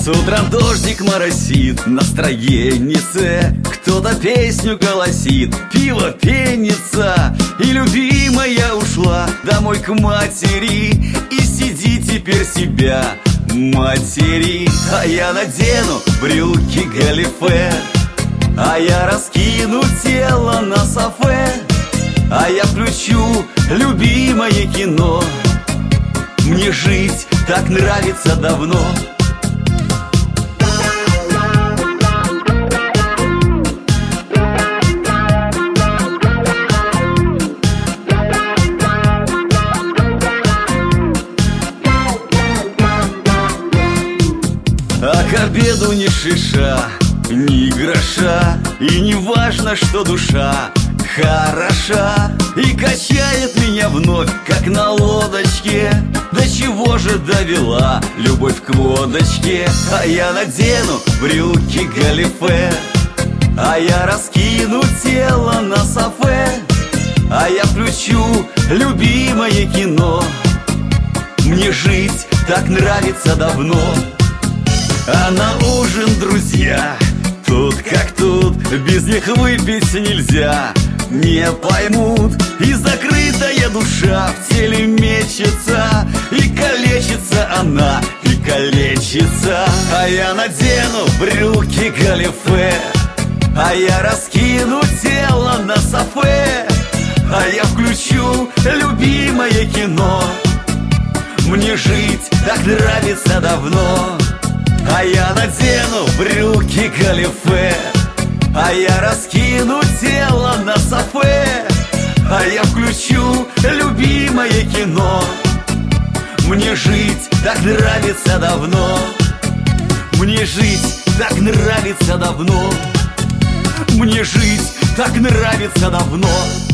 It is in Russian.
утром дождик моросит, настроеннице, кто-то песню голосит, пиво пенится, и любимая ушла домой к матери, и сиди теперь себя матери. А я надену брюки галифе, а я раскину тело на софе, а я включу любимое кино. Мне жить так нравится давно. А к обеду ни шиша, ни гроша, и не важно, что душа хороша, и качает меня вновь, как на лодочке. До чего же довела любовь к водочке? А я надену брюки галифе, а я раскину тело на софе, а я включу любимое кино. Мне жить так нравится давно. А на ужин, друзья, тут как тут, без них выпить нельзя. Не поймут, и закрытая душа в теле мечется, и калечится она, и калечится. А я надену брюки галифе, а я раскину тело на софе, а я включу любимое кино. Мне жить так нравится давно. А я надену брюки галифе, а я раскину тело на софе, а я включу любимое кино. Мне жить так нравится давно. Мне жить так нравится давно. Мне жить так нравится давно.